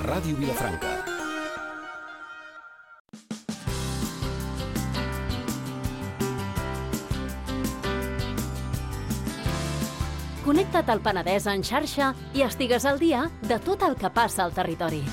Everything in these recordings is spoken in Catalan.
Ràdio Vilafranca. Connecta't al Penedès en xarxa i estigues al dia de tot el que passa al territori.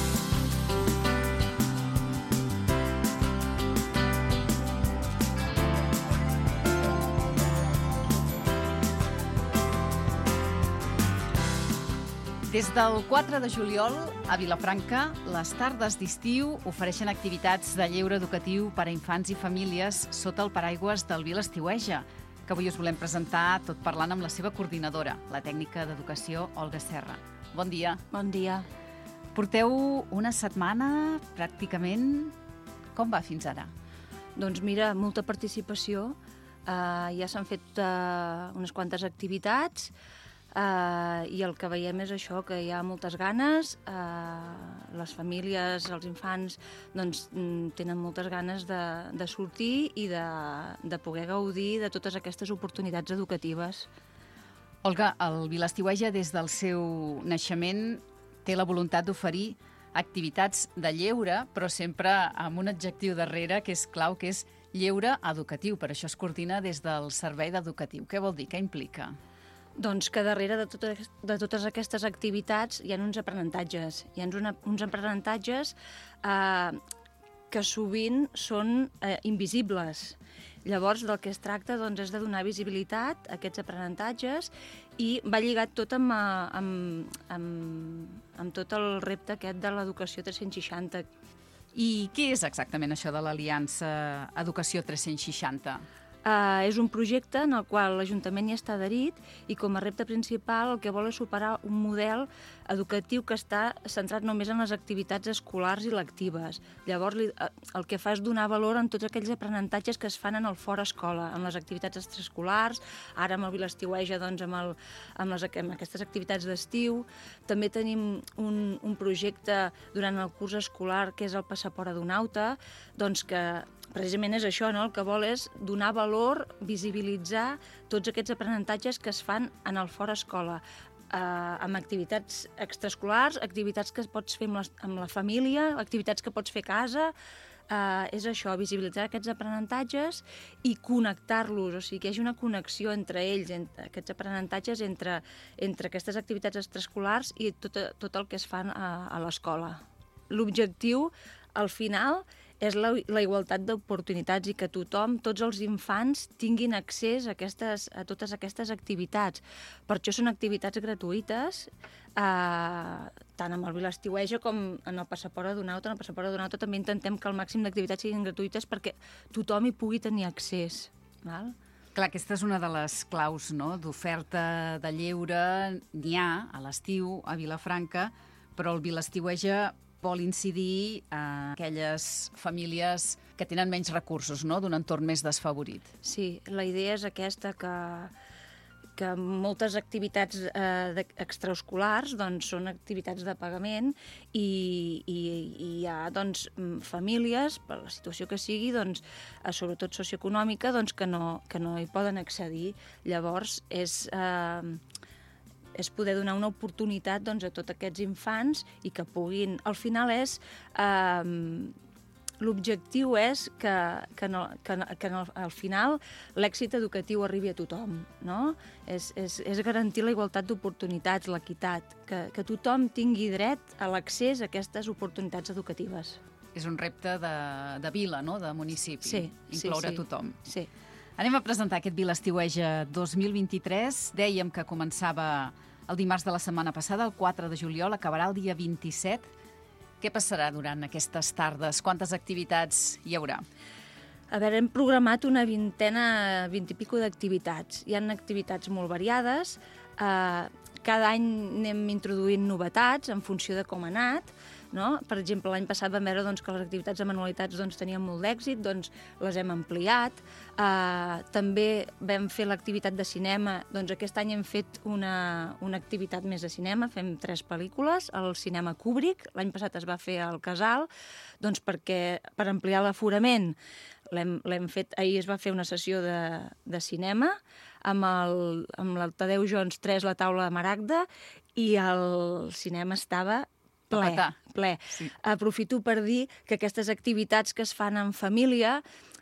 Des del 4 de juliol, a Vilafranca, les tardes d'estiu ofereixen activitats de lleure educatiu per a infants i famílies sota el paraigües del Vilestiueja, que avui us volem presentar tot parlant amb la seva coordinadora, la tècnica d'educació Olga Serra. Bon dia. Bon dia. Porteu una setmana, pràcticament. Com va fins ara? Doncs mira, molta participació. Ja s'han fet unes quantes activitats i el que veiem és això, que hi ha moltes ganes. Les famílies, els infants, doncs, tenen moltes ganes de sortir i de poder gaudir de totes aquestes oportunitats educatives. Olga, el Vilestiueja, des del seu naixement, té la voluntat d'oferir activitats de lleure, però sempre amb un adjectiu darrere que és clau, que és lleure educatiu. Per això es coordina des del servei d'educatiu. Què vol dir? Què implica? Doncs que darrere de totes aquestes activitats hi ha uns aprenentatges. Hi ha uns aprenentatges que sovint són invisibles. Llavors, del que es tracta és de donar visibilitat a aquests aprenentatges i va lligat tot amb tot el repte aquest de l'Educació 360. I què és exactament això de l'Aliança Educació 360? És un projecte en el qual l'Ajuntament hi està adherit i com a repte principal el que vol és superar un model educatiu que està centrat només en les activitats escolars i lectives. Llavors el que fa és donar valor en tots aquells aprenentatges que es fan en el fora escola, en les activitats extraescolars, ara amb el Vilestiueja amb aquestes activitats d'estiu. També tenim un projecte durant el curs escolar que és el Passaport Adonauta, doncs que precisament és això, no? El que vol és donar valor, visibilitzar tots aquests aprenentatges que es fan en el fora escola, amb activitats extraescolars, activitats que pots fer amb la família, activitats que pots fer a casa. És això, visibilitzar aquests aprenentatges i connectar-los, o sigui, que hi hagi una connexió entre ells, entre aquests aprenentatges, entre aquestes activitats extraescolars i tot el que es fan a l'escola. L'objectiu, al final, és la igualtat d'oportunitats i que tothom, tots els infants, tinguin accés a totes aquestes activitats. Per això són activitats gratuïtes, tant amb el Vilestiueja com en el Passaport Adonauta. En el Passaport Adonauta també intentem que el màxim d'activitats siguin gratuïtes perquè tothom hi pugui tenir accés. Val? Clar, aquesta és una de les claus, no?, d'oferta de lleure. N'hi ha a l'estiu, a Vilafranca, però el Vilestiueja vol incidir en aquelles famílies que tenen menys recursos, no?, d'un entorn més desfavorit. Sí, la idea és aquesta, que moltes activitats extraescolars són activitats de pagament i hi ha famílies, per la situació que sigui, sobretot socioeconòmica, que no hi poden accedir. Llavors, és poder donar una oportunitat a tots aquests infants i que puguin... Al final l'objectiu és que al final l'èxit educatiu arribi a tothom, no? És garantir la igualtat d'oportunitats, l'equitat, que tothom tingui dret a l'accés a aquestes oportunitats educatives. És un repte de vila, no?, de municipi, sí, incloure tothom. Sí. Anem a presentar aquest Vilestiueja 2023. Dèiem que començava el dimarts de la setmana passada, el 4 de juliol, acabarà el dia 27. Què passarà durant aquestes tardes? Quantes activitats hi haurà? A veure, hem programat una vint i pico d'activitats. Hi ha activitats molt variades. Cada any anem introduint novetats en funció de com ha anat. No? Per exemple, l'any passat vam veure que les activitats de manualitats tenien molt d'èxit, les hem ampliat. També vam fer l'activitat de cinema, aquest any hem fet una activitat més de cinema, fem 3 pel·lícules, al cinema Kubrick, l'any passat es va fer al Casal, perquè per ampliar l'aforament l'hem fet, ahir es va fer una sessió de cinema amb el Tadeu Jones 3, la taula de Maragda, i el cinema estava ple. Sí. Aprofito per dir que aquestes activitats que es fan en família,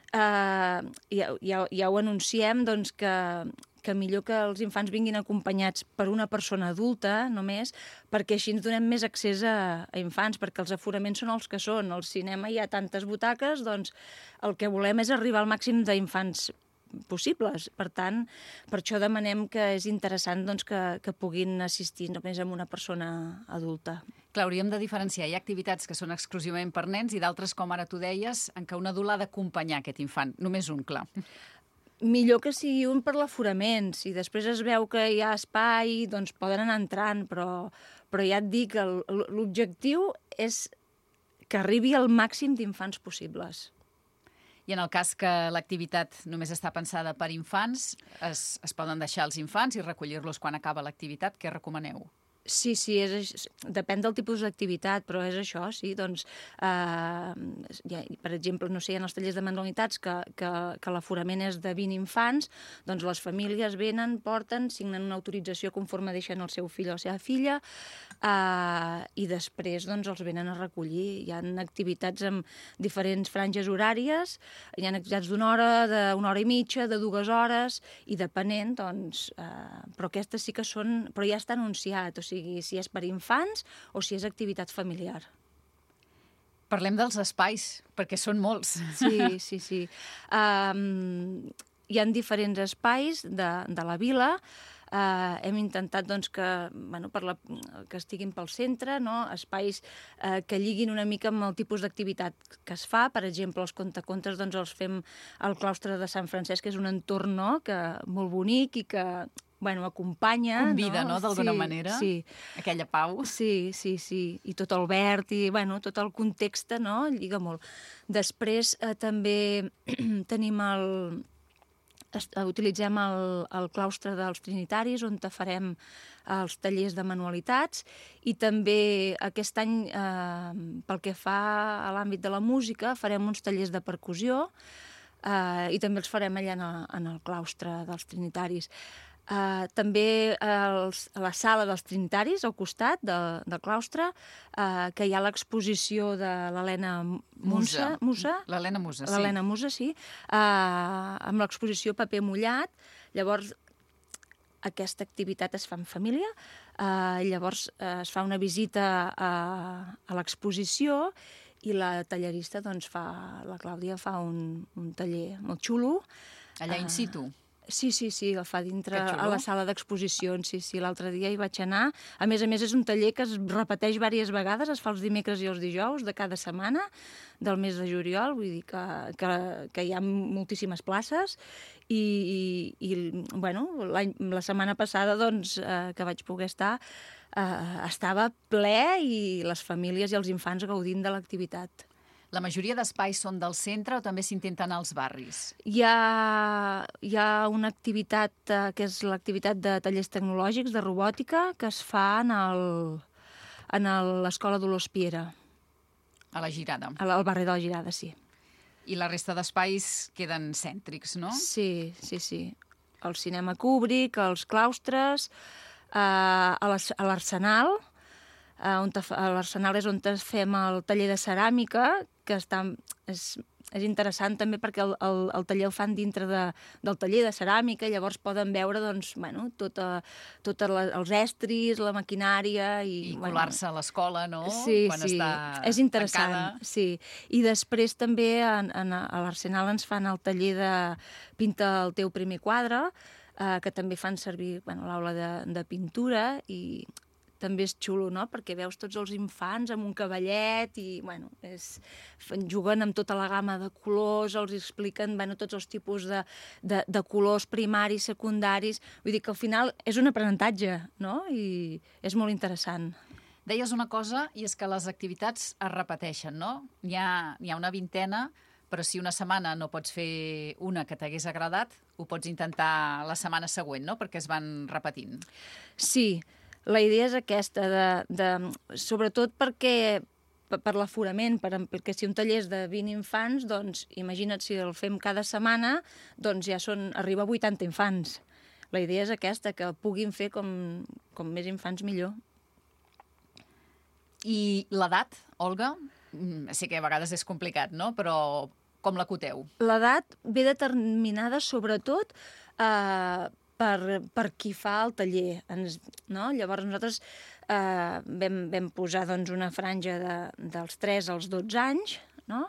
ja ho anunciem, doncs que millor que els infants vinguin acompanyats per una persona adulta, només, perquè així ens donem més accés a infants, perquè els aforaments són els que són. Al cinema hi ha tantes butaques, doncs el que volem és arribar al màxim d'infants possibles. Per tant, per això demanem que és interessant doncs, que puguin assistir només amb una persona adulta. Clar, hauríem de diferenciar. Hi ha activitats que són exclusivament per nens i d'altres, com ara tu deies, en què un adult ha d'acompanyar aquest infant. Només un, clar. Millor que sigui un per l'aforament. Si després es veu que hi ha espai, doncs poden anar entrant, però ja et dic que l'objectiu és que arribi al màxim d'infants possibles. I en el cas que l'activitat només està pensada per infants, es poden deixar els infants i recollir-los quan acaba l'activitat. Què recomaneu? Sí, depèn del tipus d'activitat, però és això, sí, doncs, per exemple, no sé, hi ha els tallers de manualitats que l'aforament és de 20 infants, doncs les famílies venen, porten, signen una autorització conforme deixen el seu fill o la seva filla, i després doncs els venen a recollir. Hi ha activitats amb diferents franges horàries, hi ha activitats d'una hora i mitja, de 2 hores, i depenent, doncs, però aquestes sí que són, però ja està anunciat, o sigui, si és per infants o si és activitat familiar. Parlem dels espais, perquè són molts. Sí. Hi ha diferents espais de la vila. Hem intentat doncs, que estiguin pel centre, no? Espais que lliguin una mica amb el tipus d'activitat que es fa. Per exemple, els contacontes doncs, els fem al claustre de Sant Francesc, que és un entorn molt bonic i que acompanya... Convida, no?, d'alguna manera, sí. Aquella pau. Sí. I tot el verd i, tot el context, no?, lliga molt. Després també tenim utilitzem el claustre dels Trinitaris, on farem els tallers de manualitats, i també aquest any, pel que fa a l'àmbit de la música, farem uns tallers de percussió, i també els farem allà en el claustre dels Trinitaris. També a la sala dels Trinitaris, al costat del claustre, que hi ha l'exposició de l'Helena Musa. L'Helena Musa, sí. L'Helena Musa, sí. Amb l'exposició Paper mullat. Llavors, aquesta activitat es fa en família. Llavors, es fa una visita a l'exposició i la tallerista, doncs, la Clàudia fa un taller molt xulo. Allà in situ? Sí, el fa dintre a la sala d'exposicions, sí. L'altre dia hi vaig anar. A més, és un taller que es repeteix diverses vegades, es fa els dimecres i els dijous de cada setmana del mes de juliol, vull dir que hi ha moltíssimes places i la setmana passada, doncs, que vaig poder estar, estava ple i les famílies i els infants gaudint de l'activitat. La majoria d'espais són del centre o també s'intenten als barris? Hi ha una activitat que és l'activitat de tallers tecnològics, de robòtica, que es fa en l'Escola Dolors Piera. A la Girada? Al barri de la Girada, sí. I la resta d'espais queden cèntrics, no? Sí. El cinema Kubrick, els claustres, a l'Arsenal. A l'Arsenal és on fem el taller de ceràmica, que és interessant també perquè el taller el fan dintre del taller de ceràmica, llavors poden veure tots els estris, la maquinària... I colar-se a l'escola, no? Sí, quan està és interessant. Tancada. Sí. I després també a l'Arsenal ens fan el taller de Pinta el teu primer quadre, que també fan servir l'aula de pintura i... també és xulo, no?, perquè veus tots els infants amb un cavallet i, juguen amb tota la gamma de colors, els expliquen, tots els tipus de colors primaris, secundaris. Vull dir que al final és un aprenentatge, no?, i és molt interessant. Deies una cosa, i és que les activitats es repeteixen, no? N'hi ha una vintena, però si una setmana no pots fer una que t'hagués agradat, ho pots intentar la setmana següent, no?, perquè es van repetint. Sí. La idea és aquesta, sobretot perquè per l'aforament, perquè si un taller és de 20 infants, doncs imagina't si el fem cada setmana, doncs ja arriba a 80 infants. La idea és aquesta, que puguin fer com més infants millor. I l'edat, Olga? Sé que a vegades és complicat, no? Però com l'acoteu? L'edat ve determinada sobretot per qui fa el taller. No? Llavors nosaltres vam posar doncs, una franja dels 3 als 12 anys, no?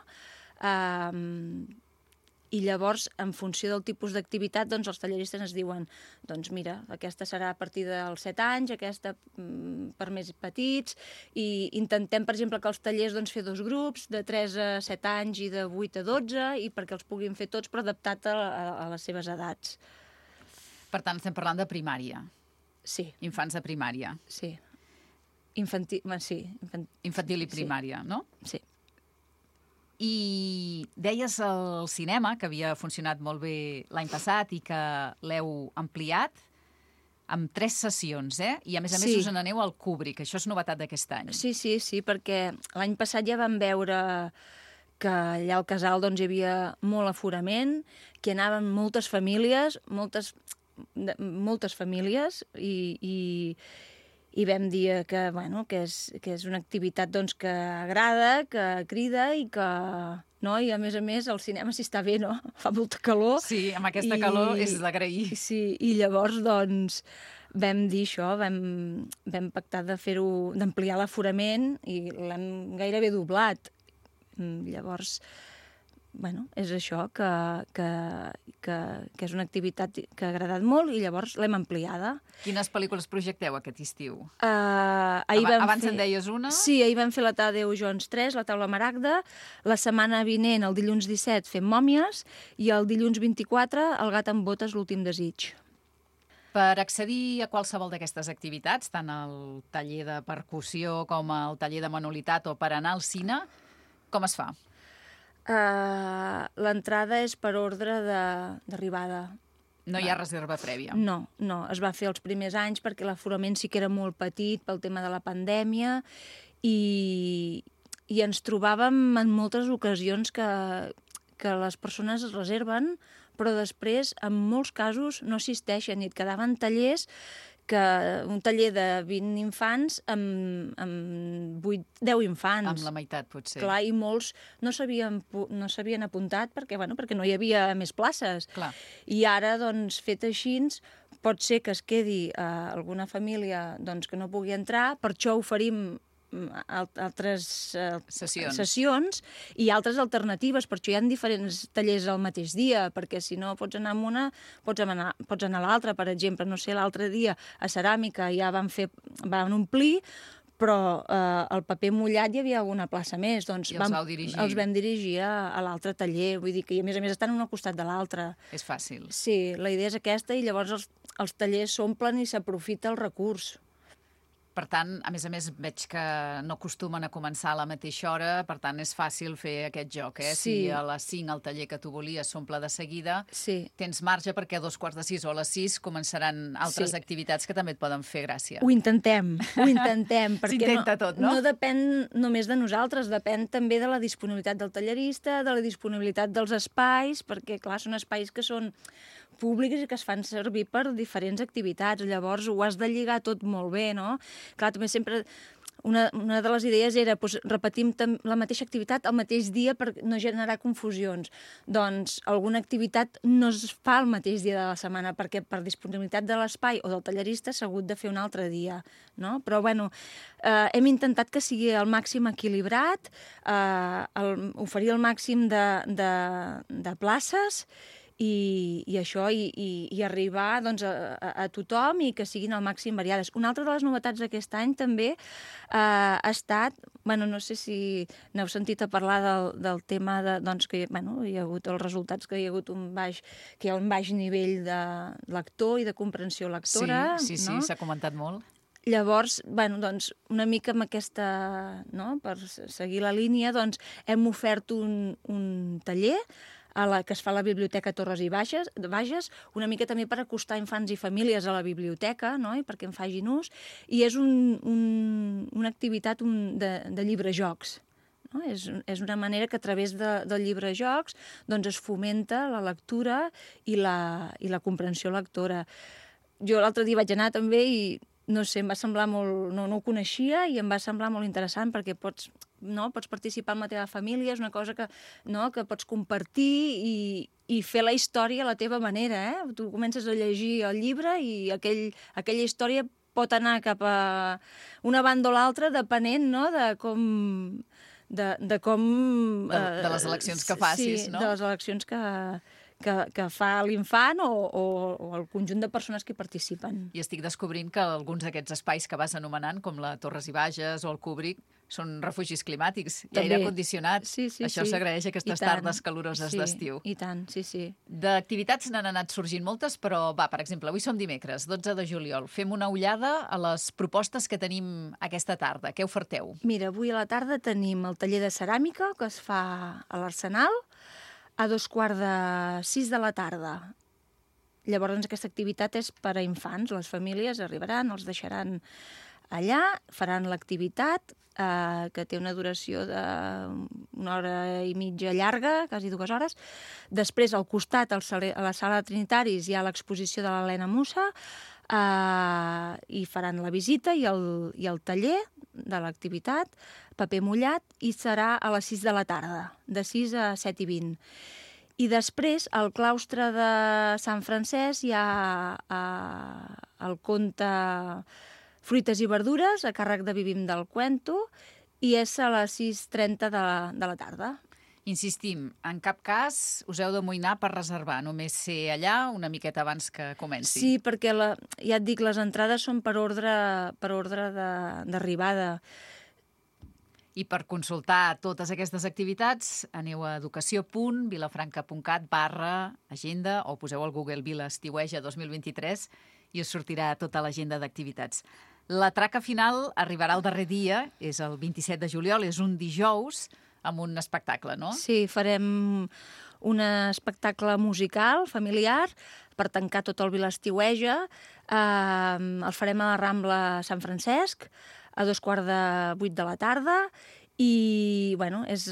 I llavors, en funció del tipus d'activitat, doncs els talleristes ens diuen doncs mira, aquesta serà a partir dels 7 anys, aquesta per més petits, i intentem, per exemple, que els tallers doncs, fer 2 grups, de 3 a 7 anys i de 8 a 12, i perquè els puguin fer tots, però adaptat a les seves edats. Per tant, estem parlant de primària. Sí. Infants de primària. Sí. Infantil i primària, no? Sí. I deies el cinema, que havia funcionat molt bé l'any passat i que l'heu ampliat amb 3 sessions, I a més us n'aneu al Kubrick. Això és novetat d'aquest any. Sí, perquè l'any passat ja vam veure que allà al casal doncs, hi havia molt aforament, que anaven moltes famílies, i vam dir que és una activitat doncs, que agrada, que crida i que... No? I a més el cinema s'hi està bé, no? Fa molta calor. Sí, amb aquesta calor és d'agrair. Sí, i llavors doncs, vam dir això, vam pactar de fer-ho, d'ampliar l'aforament i l'hem gairebé doblat. Llavors, és això, que és una activitat que ha agradat molt i llavors l'hem ampliada. Quines pel·lícules projecteu aquest estiu? Abans en deies una? Sí, ahir vam fer la Tadeu Jones 3, la Taula Maragda. La setmana vinent, el dilluns 17, fem Mòmies, i el dilluns 24, El gat amb botes, l'últim desig. Per accedir a qualsevol d'aquestes activitats, tant el taller de percussió com el taller de manualitat o per anar al cine, com es fa? L'entrada és per ordre d'arribada. No hi ha reserva prèvia? No, es va fer els primers anys perquè l'aforament sí que era molt petit pel tema de la pandèmia i ens trobàvem en moltes ocasions que les persones es reserven, però després, en molts casos, no assisteixen i et quedaven tallers un taller de 20 infants amb 10 infants. Amb la meitat, potser. Clar, i molts no s'havien apuntat perquè no hi havia més places. Clar. I ara, doncs, fet així, pot ser que es quedi alguna família doncs, que no pugui entrar, per això oferim altres sessions i altres alternatives, per això hi ha diferents tallers al mateix dia, perquè si no pots anar amb una, pots anar a l'altra. Per exemple, no sé, l'altre dia a Ceràmica ja van omplir, però el paper mullat hi havia alguna plaça més, doncs els vam dirigir a l'altre taller, vull dir que a més estan un al costat de l'altre. És fàcil. Sí, la idea és aquesta i llavors els tallers s'omplen i s'aprofita el recurs. Per tant, a més, veig que no acostumen a començar a la mateixa hora, per tant, és fàcil fer aquest joc, Sí. Si a les 5 el taller que tu volies s'omple de seguida, tens marge perquè a 5:45 o a les 6 començaran altres activitats que també et poden fer gràcia. Ho intentem, perquè s'intenta tot, no? No depèn només de nosaltres, depèn també de la disponibilitat del tallerista, de la disponibilitat dels espais, perquè, clar, són espais que són públics i que es fan servir per diferents activitats. Llavors ho has de lligar tot molt bé, no? Clar, també sempre una de les idees era repetim la mateixa activitat el mateix dia per no generar confusions. Doncs alguna activitat no es fa el mateix dia de la setmana perquè per disponibilitat de l'espai o del tallerista s'ha hagut de fer un altre dia, no? Però, hem intentat que sigui el màxim equilibrat, oferir el màxim de places i això, i arribar doncs, a tothom i que siguin al màxim variades. Una altra de les novetats d'aquest any també ha estat, no sé si n'heu sentit a parlar del tema doncs, que hi ha hagut els resultats, que hi ha hagut un baix nivell de lector i de comprensió lectora. Sí, s'ha comentat molt. Llavors, doncs, una mica amb aquesta, per seguir la línia, doncs, hem ofert un taller que es fa a la Biblioteca Torres i Bages, una mica també per acostar infants i famílies a la biblioteca, i perquè en facin ús, i és una activitat de llibrejocs. És una manera que a través del llibrejocs doncs, es fomenta la lectura i la comprensió lectora. Jo l'altre dia vaig anar també i no sé, em va semblar molt... No ho coneixia i em va semblar molt interessant perquè pots participar amb la teva família, és una cosa que pots compartir i fer la història a la teva manera, eh? Tu comences a llegir el llibre i aquella història pot anar cap a una banda o l'altra depenent, no?, de com... De les eleccions que facis, no? Sí, de les eleccions que fa l'infant o el conjunt de persones que hi participen. I estic descobrint que alguns d'aquests espais que vas anomenant, com la Torres i Bages o el Cúbric, són refugis climàtics i aire condicionat. Sí, Això s'agraeix aquestes tardes caloroses d'estiu. I tant, sí. D'activitats n'han anat sorgint moltes, però per exemple, avui som dimecres, 12 de juliol. Fem una ullada a les propostes que tenim aquesta tarda. Què oferteu? Mira, avui a la tarda tenim el taller de ceràmica que es fa a l'Arsenal a 5:45 de la tarda. Llavors, aquesta activitat és per a infants. Les famílies arribaran, els deixaran allà, faran l'activitat, que té una duració d'1 hora i mitja llarga, quasi 2 hores. Després, al costat, a la sala de Trinitaris, hi ha l'exposició de l'Helena Mussa, i faran la visita i el taller de l'activitat, paper mullat, i serà a les 6 de la tarda, de 6 a 7:20. I després, al claustre de Sant Francesc, hi ha el conte Fruites i verdures, a càrrec de Vivim del Cuento, i és a les 6:30 de la tarda. Insistim, en cap cas us heu d'amoïnar per reservar, només ser allà una miqueta abans que comenci. Sí, perquè ja et dic, les entrades són per ordre d'arribada. I per consultar totes aquestes activitats, aneu a educació.vilafranca.cat/agenda o poseu al Google Vila Estiueja 2023 i us sortirà tota l'agenda d'activitats. La traca final arribarà el darrer dia, és el 27 de juliol, és un dijous, amb un espectacle, no? Sí, farem un espectacle musical, familiar, per tancar tot el Vila Estiueja. El farem a la Rambla Sant Francesc, a 7:45 de la tarda, i és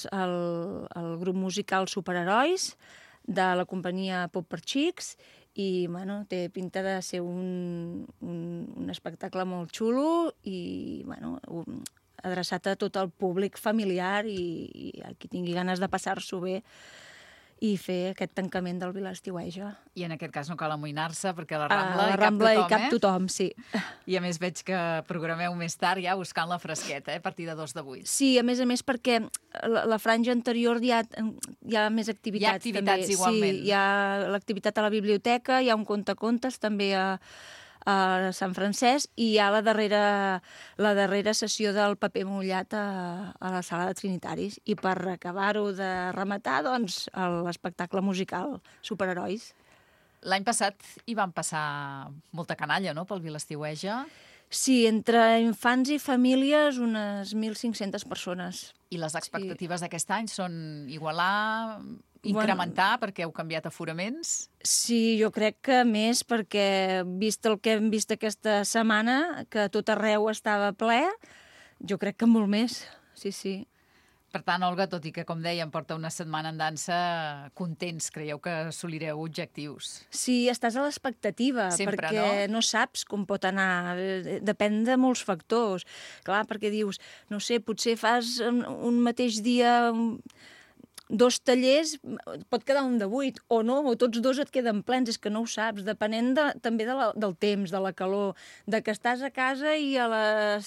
el grup musical Superherois de la companyia Pop per Xics, i té pinta de ser un espectacle molt xulo i adreçat a tot el públic familiar i a qui tingui ganes de passar-s'ho bé i fer aquest tancament del Vila Estiueja. I en aquest cas no cal amoïnar-se, perquè a la Rambla hi cap tothom, sí. I a més veig que programeu més tard ja buscant la fresqueta, a partir de 2:08. Sí, a més perquè la franja anterior hi ha més activitats. Hi ha activitats també. Igualment. Sí, hi ha l'activitat a la biblioteca, hi ha un contacontes també a Sant Francesc, i hi ha la darrera sessió del paper mullat a la sala de Trinitaris. I per acabar-ho de rematar, l'espectacle musical Superherois. L'any passat hi van passar molta canalla, no?, pel Vila Estiueja. Sí, entre infants i famílies, unes 1.500 persones. I les expectatives d'aquest any són igualar, incrementar, perquè heu canviat aforaments? Sí, jo crec que més, perquè vist el que hem vist aquesta setmana, que tot arreu estava ple, jo crec que molt més, sí. Per tant, Olga, tot i que, com dèiem, porta una setmana en dansa, contents, creieu que assolireu objectius? Sí, estàs a l'expectativa, sempre, perquè no saps com pot anar, depèn de molts factors. Clar, perquè dius, no sé, potser fas un mateix dia 2 tallers, pot quedar un de 8, o no, o tots 2 et queden plens, és que no ho saps, depenent també del temps, de la calor, de que estàs a casa i a les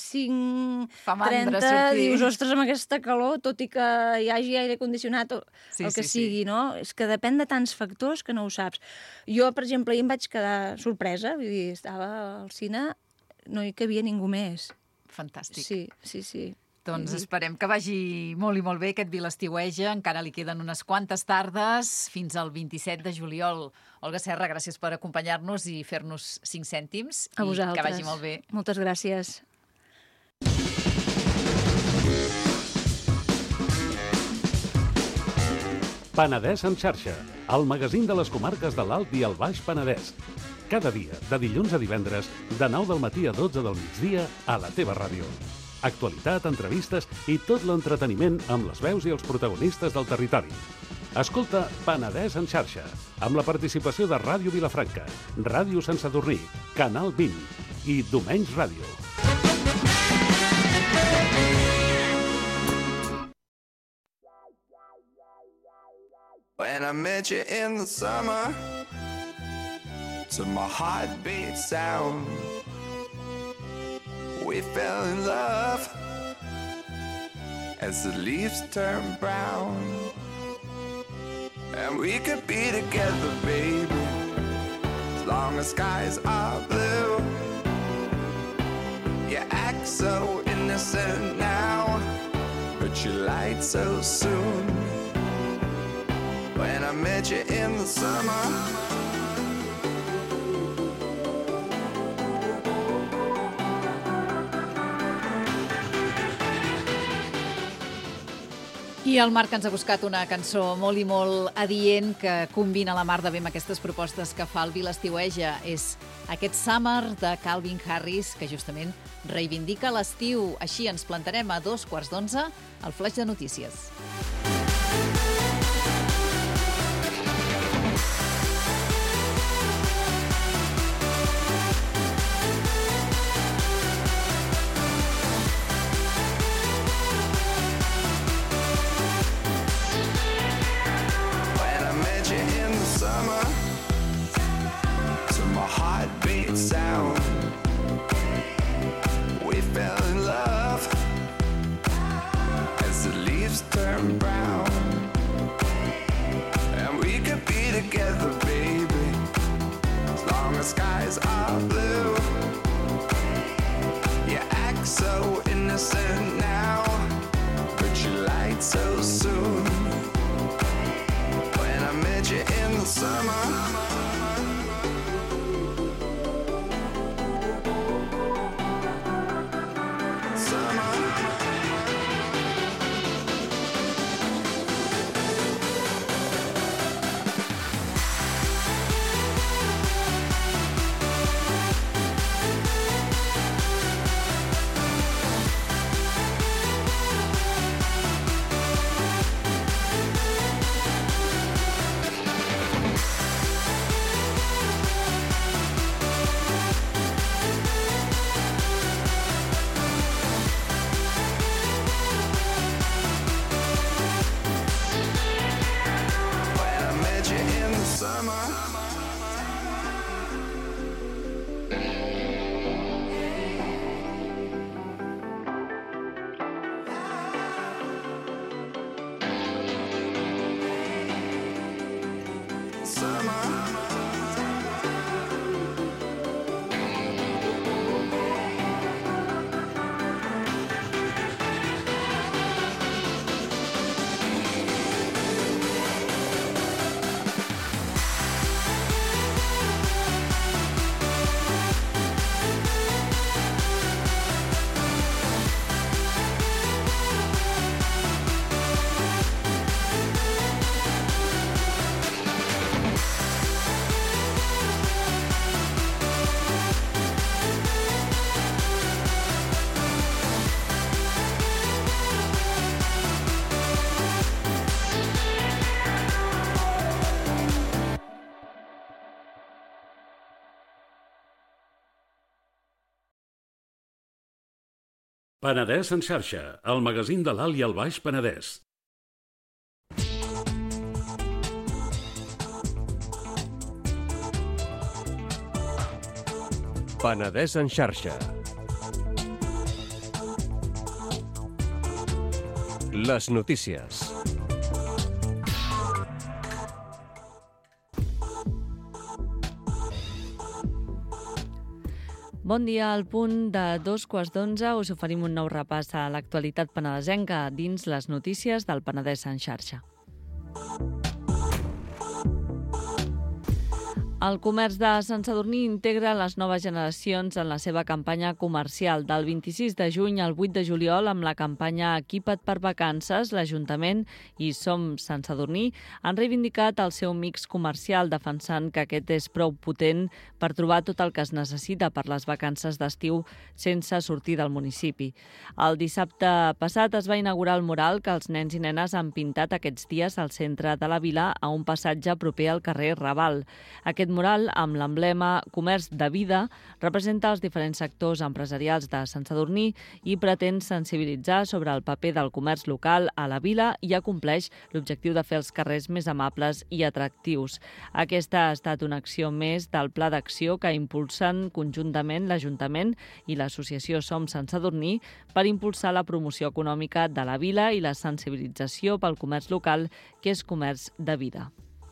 5:30 dius, ostres, amb aquesta calor, tot i que hi hagi aire condicionat, el que sigui, no? És que depèn de tants factors que no ho saps. Jo, per exemple, ahir em vaig quedar sorpresa, vull dir, estava al cine, no hi cabia ningú més. Fantàstic. Sí. Doncs esperem que vagi molt i molt bé aquest Vila Estiueja. Encara li queden unes quantes tardes fins al 27 de juliol. Olga Serra, gràcies per acompanyar-nos i fer-nos 5 cèntims. A vosaltres. I que vagi molt bé. Moltes gràcies. Penedès en xarxa, el magazín de les comarques de l'Alt i el Baix Penedès. Cada dia, de dilluns a divendres, de 9 del matí a 12 del migdia, a la teva ràdio. Actualitat, entrevistes i tot l'entreteniment amb les veus i els protagonistes del territori. Escolta Penedès en xarxa, amb la participació de Ràdio Vilafranca, Ràdio Sant Sadurní, Canal 20 i Domenys Ràdio. When I met you in the summer, to my heartbeat sound, we fell in love as the leaves turn brown. And we could be together, baby, as long as skies are blue. You act so innocent now, but you lied so soon. When I met you in the summer, i el Marc ens ha buscat una cançó molt i molt adient que combina la mar de bé amb aquestes propostes que fa el Vila Estiueja. És aquest Summer de Calvin Harris, que justament reivindica l'estiu. Així ens plantarem a 11:15 al Flaix de Notícies. sound. We fell in love as the leaves turn brown. And we could be together, baby, as long as skies are blue. You act so innocent now, but you lied so soon. When I met you in the summer, Penedès en xarxa, el magazín de l'Alt i el Baix Penedès. Penedès en xarxa. Les notícies. Bon dia, al punt de 11:15 us oferim un nou repàs a l'actualitat penedesenca dins les notícies del Penedès en xarxa. El comerç de Sant Sadurní integra les noves generacions en la seva campanya comercial. Del 26 de juny al 8 de juliol, amb la campanya Equipa't per vacances, l'Ajuntament i Som Sant Sadurní han reivindicat el seu mix comercial, defensant que aquest és prou potent per trobar tot el que es necessita per les vacances d'estiu sense sortir del municipi. El dissabte passat es va inaugurar el mural que els nens i nenes han pintat aquests dies al centre de la vila, a un passatge proper al carrer Raval. Aquest Aquest mural, amb l'emblema Comerç de Vida, representa els diferents sectors empresarials de Sant Sadurní i pretén sensibilitzar sobre el paper del comerç local a la vila i acompleix l'objectiu de fer els carrers més amables i atractius. Aquesta ha estat una acció més del pla d'acció que impulsen conjuntament l'Ajuntament i l'associació Som Sant Sadurní per impulsar la promoció econòmica de la vila i la sensibilització pel comerç local, que és comerç de vida.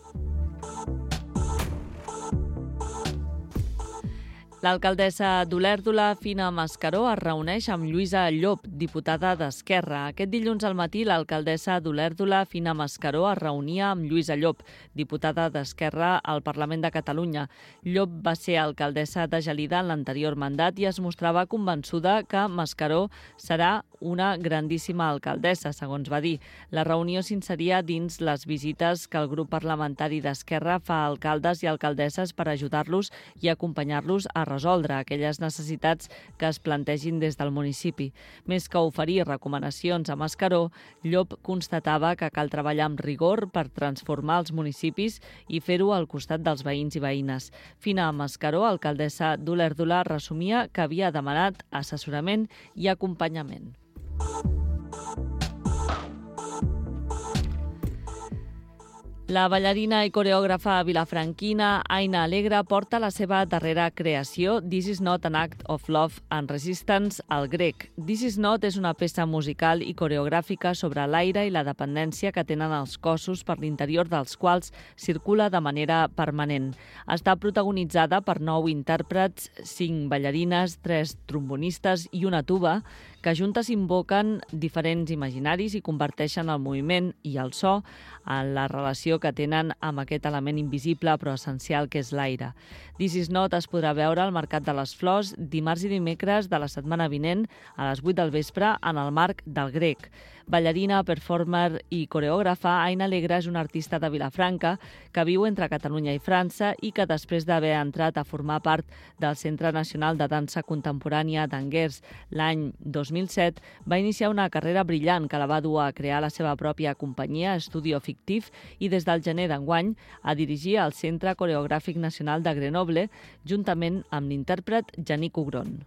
L'alcaldessa d'Olèrdola, Fina Mascaró, es reuneix amb Lluïsa Llop, diputada d'Esquerra. Aquest dilluns al matí, l'alcaldessa d'Olèrdola, Fina Mascaró, es reunia amb Lluïsa Llop, diputada d'Esquerra al Parlament de Catalunya. Llop va ser alcaldessa de Gelida en l'anterior mandat i es mostrava convençuda que Mascaró serà una grandíssima alcaldessa, segons va dir. La reunió s'inseria dins les visites que el grup parlamentari d'Esquerra fa a alcaldes i alcaldesses per ajudar-los i acompanyar-los a resoldre aquelles necessitats que es plantegin des del municipi. Més que oferir recomanacions a Mascaró, Llop constatava que cal treballar amb rigor per transformar els municipis i fer-ho al costat dels veïns i veïnes. Fina Mascaró, alcaldessa d'Olèrdola, resumia que havia demanat assessorament i acompanyament. La ballarina i coreògrafa vilafranquina Aina Alegre porta la seva darrera creació, This is not an act of love and resistance, al grec. This is not és una peça musical i coreogràfica sobre l'aire i la dependència que tenen els cossos per l'interior dels quals circula de manera permanent. Està protagonitzada per 9 intèrprets, 5 ballarines, 3 trombonistes i una tuba, que juntes invoquen diferents imaginaris i converteixen el moviment i el so en la relació que tenen amb aquest element invisible però essencial que és l'aire. This is not es podrà veure al Mercat de les Flors dimarts i dimecres de la setmana vinent a les 8 del vespre en el marc del grec. Ballarina, performer i coreògrafa, Aina Alegre és una artista de Vilafranca que viu entre Catalunya i França i que després d'haver entrat a formar part del Centre Nacional de Dansa Contemporània d'Angers l'any 2007, va iniciar una carrera brillant que la va dur a crear la seva pròpia companyia, Estudio Fictif, i des del gener d'enguany a dirigir el Centre Coreogràfic Nacional de Grenoble, juntament amb l'intèrpret Yannick Ugron.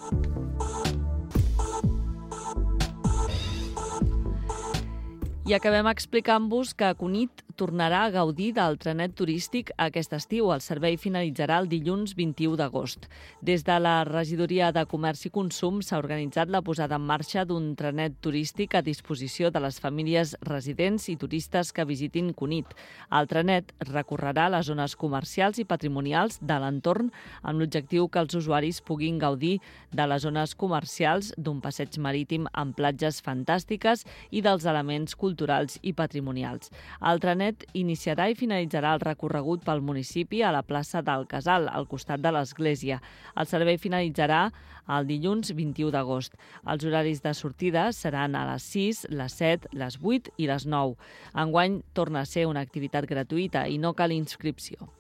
I acabem explicant-vos que Cunit tornarà a gaudir del trenet turístic aquest estiu. El servei finalitzarà el dilluns 21 d'agost. Des de la Regidoria de Comerç i Consum s'ha organitzat la posada en marxa d'un trenet turístic a disposició de les famílies residents i turistes que visitin Cunit. El trenet recorrerà les zones comercials i patrimonials de l'entorn amb l'objectiu que els usuaris puguin gaudir de les zones comercials, d'un passeig marítim amb platges fantàstiques i dels elements culturals i patrimonials. El trenet iniciarà i finalitzarà el recorregut pel municipi a la plaça del Casal, al costat de l'església. El servei finalitzarà el dilluns 21 d'agost. Els horaris de sortida seran a les 6, les 7, les 8 i les 9. Enguany torna a ser una activitat gratuïta i no cal inscripció.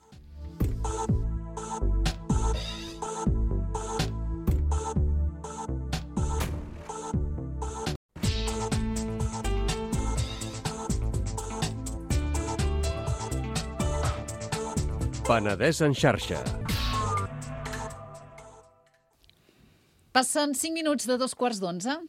Penedès en xarxa. Passen 5 minuts de 2:15.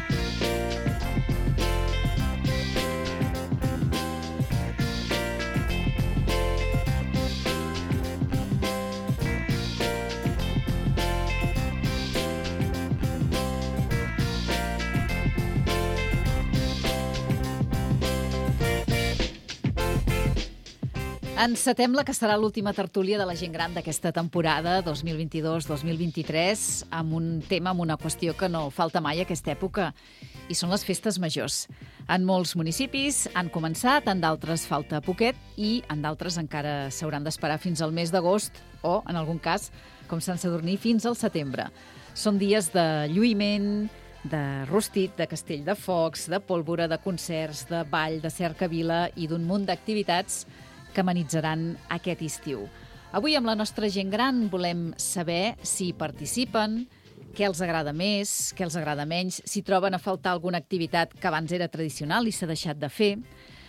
Encetem la que serà l'última tertúlia de la gent gran d'aquesta temporada 2022-2023 amb un tema, amb una qüestió que no falta mai a aquesta època, i són les festes majors. En molts municipis han començat, en d'altres falta poquet i en d'altres encara s'hauran d'esperar fins al mes d'agost o, en algun cas, com Sant Sadurní, fins al setembre. Són dies de lluïment, de rostit, de castell de focs, de pólvora, de concerts, de ball, de cercavila i d'un munt d'activitats que amenitzaran aquest estiu. Avui amb la nostra gent gran volem saber si participen, què els agrada més, què els agrada menys, si troben a faltar alguna activitat que abans era tradicional i s'ha deixat de fer.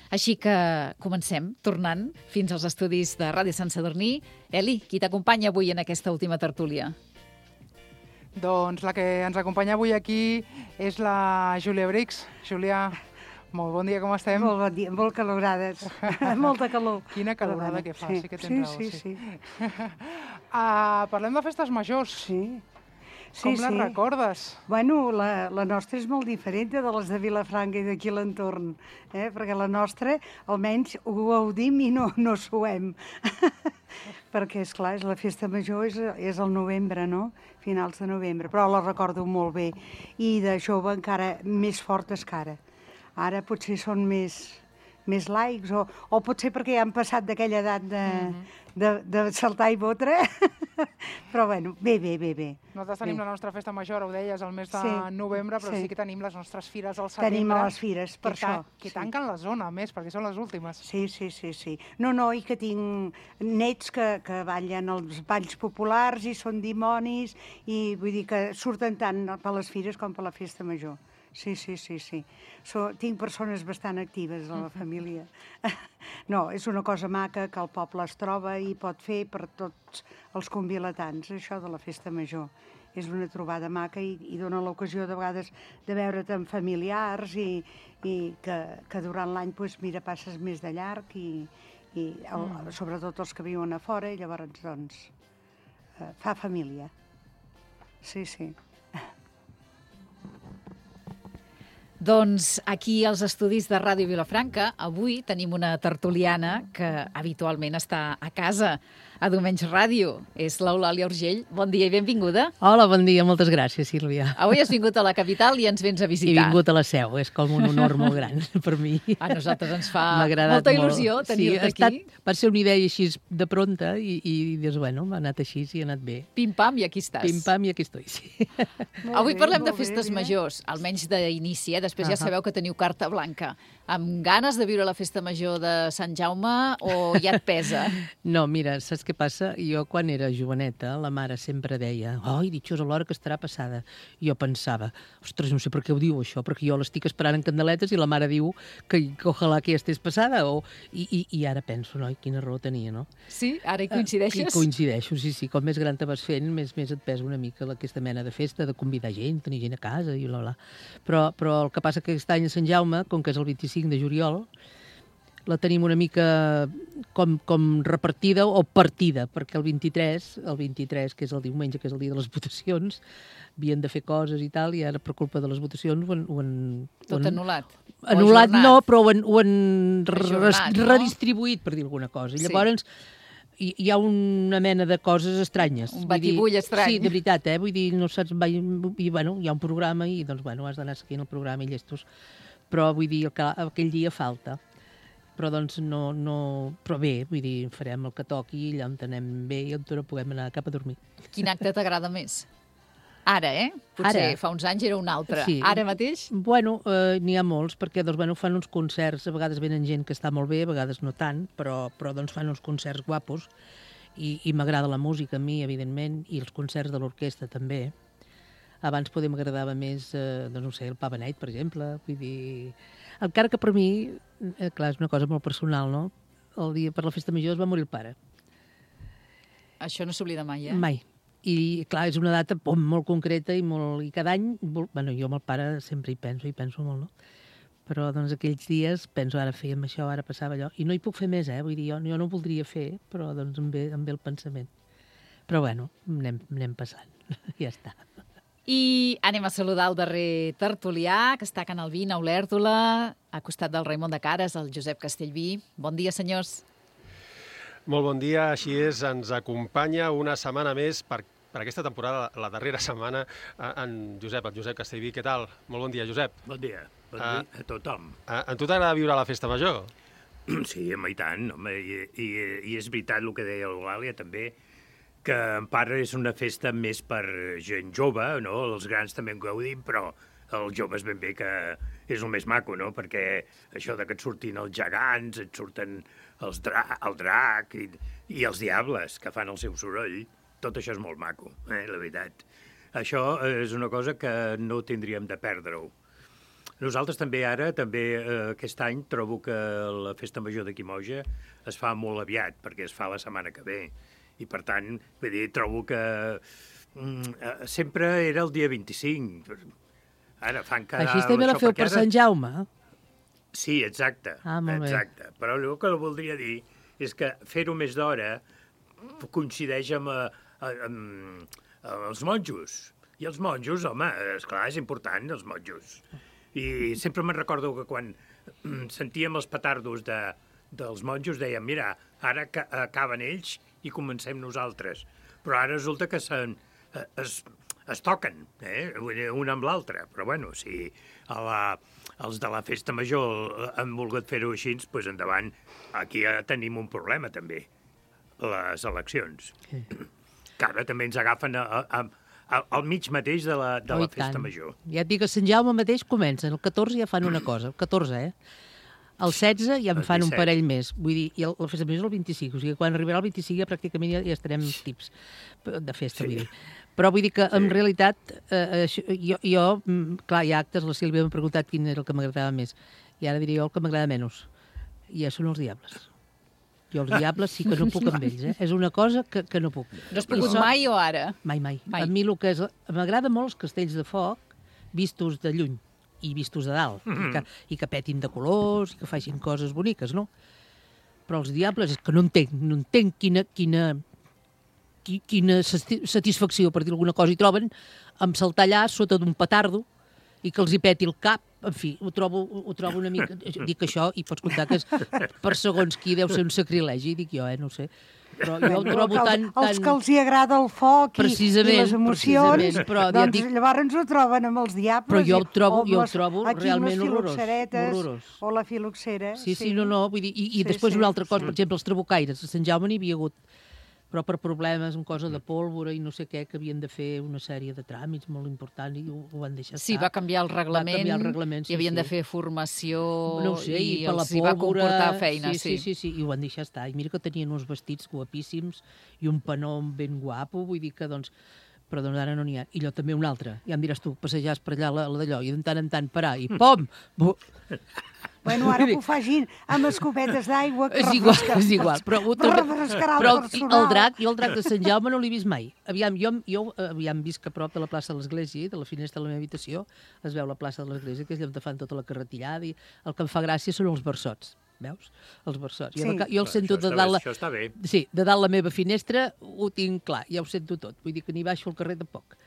Així que comencem, tornant fins als estudis de Ràdio Sant Sadurní. Eli, qui t'acompanya avui en aquesta última tertúlia? Doncs la que ens acompanya avui aquí és la Júlia Brix. Júlia, molt bon dia, com estem? Molt bon dia, molt calorades, molta calor. Quina calorada que fa, sí que tens raó. Sí. Parlem de festes majors. Sí. Com les recordes? Bueno, la nostra és molt diferent de les de Vilafranca i d'aquí l'entorn, perquè la nostra, almenys, ho gaudim i no suem. Perquè, esclar, la festa major és al novembre, no? Finals de novembre, però la recordo molt bé. I de jove encara més fortes que ara. Ara potser són més laics, o potser perquè ja han passat d'aquella edat de saltar i botre. Però bueno, bé. Nosaltres tenim la nostra festa major, ho deies, al mes de novembre, però sí que tenim les nostres fires al setembre. Tenim les fires, per això. Que tanquen la zona, més, perquè són les últimes. Sí. No, i que tinc nets que ballen els balls populars i són dimonis, i vull dir que surten tant per les fires com per la festa major. Sí. Tinc persones bastant actives a la família. No, és una cosa maca que el poble es troba i pot fer per tots els convilatans, això de la festa major. És una trobada maca i dona l'ocasió de vegades de veure't amb familiars i que durant l'any, mira, passes més de llarg i sobretot els que viuen a fora, i llavors, doncs, fa família. Sí. Doncs aquí als estudis de Ràdio Vilafranca avui tenim una tertuliana que habitualment està a casa, a Diumenge Ràdio. És l'Eulàlia Urgell. Bon dia i benvinguda. Hola, bon dia. Moltes gràcies, Sílvia. Avui has vingut a la capital i ens vens a visitar. He vingut a la Seu. És com un honor molt gran per mi. A nosaltres ens fa molta il·lusió tenir-te aquí. Va ser una idea així de pronta i dius, bueno, m'ha anat així i ha anat bé. Pim-pam, i aquí estàs. Pim-pam, i aquí estoy, sí. Avui parlem de festes majors, almenys d'inici, Després ja sabeu que teniu carta blanca. Amb ganes de viure la festa major de Sant Jaume o ja et pesa? No, mira, saps què passa? Jo, quan era joveneta, la mare sempre deia «Ai, ditxosa l'hora que estarà passada». I jo pensava, ostres, no sé per què ho diu això, perquè jo l'estic esperant en candeletes i la mare diu que ojalà que ja estés passada. I ara penso, noi, quina raó tenia, no? Sí? Ara hi coincideixes? Coincideixo, sí. Com més gran te vas fent, més et pesa una mica aquesta mena de festa, de convidar gent, tenir gent a casa i bla. Però el que passa que aquest any a Sant Jaume, com que és el 25 de juliol, la tenim una mica com repartida o partida, perquè el 23, que és el diumenge, que és el dia de les votacions, havien de fer coses i tal, i ara per culpa de les votacions ho han... Tot anul·lat. Anul·lat no, però ho han redistribuït, per dir alguna cosa. I llavors hi ha una mena de coses estranyes. Un batibull estrany. Sí, de veritat, vull dir, no saps... I, bueno, hi ha un programa i, doncs, bueno, has d'anar seguint el programa i llestos. Però, vull dir, aquell dia falta. Però, doncs, no... Però bé, vull dir, farem el que toqui, allà on anem bé i on no puguem anar cap a dormir. Quin acte t'agrada més? Ara, Potser fa uns anys era un altre. Sí. Ara mateix? Bueno, n'hi ha molts, perquè doncs, bueno, fan uns concerts, a vegades venen gent que està molt bé, a vegades no tant, però doncs, fan uns concerts guapos, i m'agrada la música a mi, evidentment, i els concerts de l'orquestra també. Abans m'agradava més, doncs no sé, el Pa Benet, per exemple, vull dir... Encara que per mi, clar, és una cosa molt personal, no? El dia per la festa major es va morir el pare. Això no s'oblida mai, Mai. I, clar, és una data molt concreta i cada any... Bueno, jo amb el pare sempre hi penso molt, no? Però, doncs, aquells dies penso, ara fèiem això, ara passava allò, i no hi puc fer més, vull dir, jo no ho voldria fer, però, doncs, em ve el pensament. Però, bueno, anem passant, ja està. I anem a saludar el darrer tertulià, que està a Can Albí, a Olèrdola, a costat del Raimon de Cares, el Josep Castellví. Bon dia, senyors. Molt bon dia, així és, ens acompanya una setmana més per aquesta temporada, la darrera setmana, el Josep Castellví. Què tal? Molt bon dia, Josep. Bon dia a tothom. A tu t'agrada viure a la festa major? Sí, home, i tant, home, i és veritat el que deia l'Eulàlia, també, que en part és una festa més per gent jove, no? Els grans també en gaudim, però els joves ben bé que és el més maco, no? Perquè això de que et surtin els gegants, et surten el drac i els diables que fan el seu soroll, tot això és molt maco, la veritat. Això és una cosa que no tindríem de perdre-ho. Nosaltres també aquest any trobo que la festa major de Quimoja es fa molt aviat, perquè es fa la setmana que ve. I per tant, vull dir, trobo que sempre era el dia 25. Ara fan cada... Així també la feu per Sant Jaume? Sí, exacte. Molt bé. Exacte. Però el que voldria dir és que fer-ho més d'hora coincideix amb els monjos. I els monjos, home, esclar, és important, els monjos. I sempre me'n recordo que quan sentíem els petardos dels monjos dèiem, mira, ara acaben ells i comencem nosaltres. Però ara resulta que es toquen, un amb l'altre. Però bueno, si els de la festa major han volgut fer-ho així, doncs endavant. Aquí tenim un problema també, les eleccions. Que ara també ens agafen al mig mateix de la festa major. Ja et dic que Sant Jaume mateix comencen. El 14 ja fan una cosa. El 14, El 16 ja en fan un parell més. Vull dir, i la festa major és el 25. O sigui, quan arribarà el 25 ja pràcticament ja estarem tips de festa, vull dir. Però vull dir que, en realitat, jo, clar, hi ha actes, la Sílvia m'ha preguntat quin era el que m'agradava més. I ara diria jo el que m'agrada menys. I ja són els Diables. Jo els Diables sí que no puc amb ells, És una cosa que no puc. No has pogut mai o ara? Mai. A mi el que és... M'agrada molt els castells de foc vistos de lluny i vistos de dalt. I que petin de colors, i que facin coses boniques, no? Però els Diables és que no entenc quina satisfacció, per dir alguna cosa, hi troben amb saltar allà sota d'un petardo i que els hi peti el cap. En fi, ho trobo una mica... Dic això i pots comptar que és per segons qui deu ser un sacrilegi, dic jo, no ho sé. Però jo ho trobo tan... Els que els hi agrada el foc i les emocions, doncs llavors ho troben amb els Diables. Però jo ho trobo realment horrorós. O la filoxera. Sí, no, vull dir... I després una altra cosa, per exemple, els trabucaires. A Sant Jaume n'hi havia hagut, però per problemes, una cosa de pólvora i no sé què, que havien de fer una sèrie de tràmits molt importants i ho van deixar estar. Sí, va canviar el reglament, i havien de fer formació i els hi va comportar feina. Sí, i ho van deixar estar. I mira que tenien uns vestits guapíssims i un panó ben guapo, vull dir que, doncs, però doncs ara no n'hi ha. I allò també un altre. Ja em diràs tu, passejar per allà la d'allò i de tant en tant parar i pom! Bueno, ara que ho facin amb escopetes d'aigua que és igual, però el drac de Sant Jaume no l'he vist mai. Jo havíem vist que a prop de la plaça de l'Església, de la finestra de la meva habitació, es veu la plaça de l'Església, que és allà on fan tota la carretillada, i el que em fa gràcia són els versots. Veus? Els versots. Jo el sento de dalt... Això està bé. Sí, de dalt la meva finestra ho tinc clar, ja ho sento tot. Vull dir que ni baixo al carrer tampoc.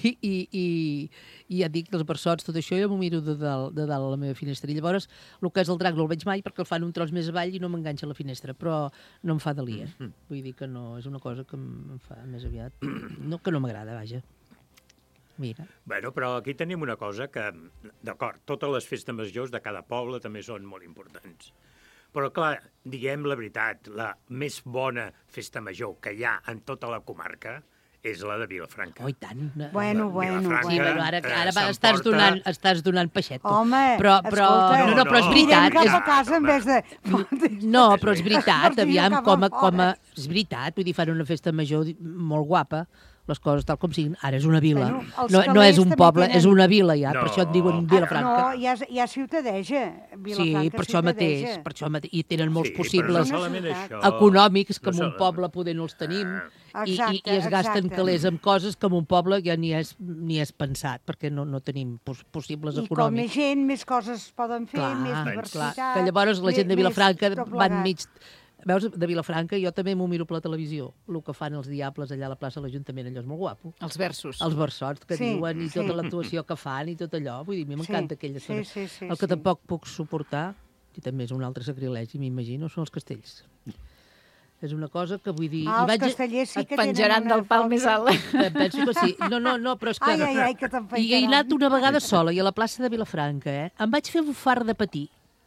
I ja dic, els versots, tot això, jo m'ho miro de dalt la meva finestra. I llavors, el que és el drac no el veig mai perquè el fan un tros més avall i no m'enganxa a la finestra, però no em fa delia. Vull dir que no, és una cosa que em fa més aviat... No, que no m'agrada, vaja. Mira. Bueno, però aquí tenim una cosa que, d'acord, totes les festes majors de cada poble també són molt importants. Però, clar, diguem la veritat, la més bona festa major que hi ha en tota la comarca és la de Vilafranca. Oh, i tant. Bueno. Sí, però ara estàs donant peixet. Home, escolta... No, però és veritat. Anirem cap a casa en vez de... No, però és veritat, aviam, és veritat, vull dir, fan una festa major molt guapa, les coses tal com siguin. Ara és una vila. No és un poble, és una vila ja, per això et diuen Vilafranca. No, hi ha ciutadeja. Sí, per això mateix. I tenen molts possibles econòmics que en un poble poder no els tenim i es gasten calés amb coses que en un poble ja ni és pensat, perquè no tenim possibles econòmics. I com més gent, més coses poden fer, més diversitat. Que llavors la gent de Vilafranca van mig... Veus, de Vilafranca, jo també m'ho miro per la televisió, el que fan els Diables allà a la plaça de l'Ajuntament, allò és molt guapo. Els versos. Els versots que diuen i tota l'actuació que fan i tot allò. Vull dir, a mi m'encanta aquella zona. El que tampoc puc suportar, i també és un altre sacrilegi, m'imagino, són els castells. És una cosa que vull dir... Els castellers sí que et penjaran del pal més alt. Penso que sí. No, però és que... Ai, que te'n penjaran. I he anat una vegada sola, i a la plaça de Vilafranca, em vaig fer un fart de patir.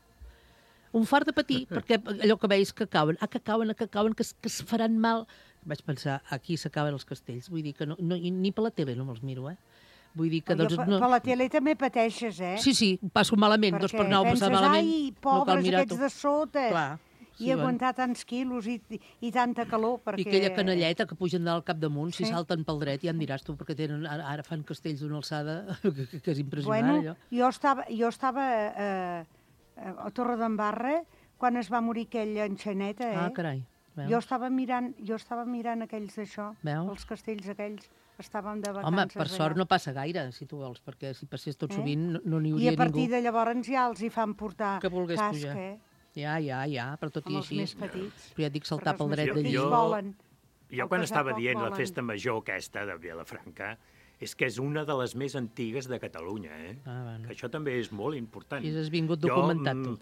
Un fart de patir, perquè allò que veus que cauen, que es faran mal. Vaig pensar, aquí s'acaben els castells. Vull dir que ni per la tele no me'ls miro, Vull dir que... Per la tele també pateixes, Sí, passo malament, doncs per anar a passar malament. Ai, pobres aquests de sota. Clar. i aguantar tants quilos i tanta calor. Perquè... I aquella canelleta que pugen dalt capdamunt, si salten pel dret, ja em diràs tu, perquè ara fan castells d'una alçada que és impressionant, allò. Jo estava a Torredembarra quan es va morir aquella enxaneta, Ah, carai. Veus? Jo estava mirant aquells d'això, els castells aquells. Estàvem de vacances. Home, per sort no passa gaire, si tu vols, perquè si passés tot sovint no n'hi hauria ningú. I a partir de llavors ja els hi fan portar que volgués casc, pujar. Ja, però tot i així. Els més petits. Però ja et dic saltar pel dret d'allí. Jo quan estava dient la festa major aquesta de Vilafranca, és que és una de les més antigues de Catalunya, que això també és molt important. I has vingut documentat, tu.